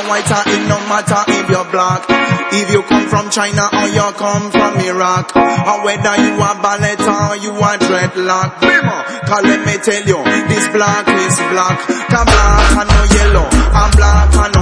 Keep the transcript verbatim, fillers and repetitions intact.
white or it no matter if you're black. If you come from China or you come from Iraq, or whether you are ballet or you are dreadlock. Bima, cause let me tell you, this black is black. Cause black and no yellow, and black and no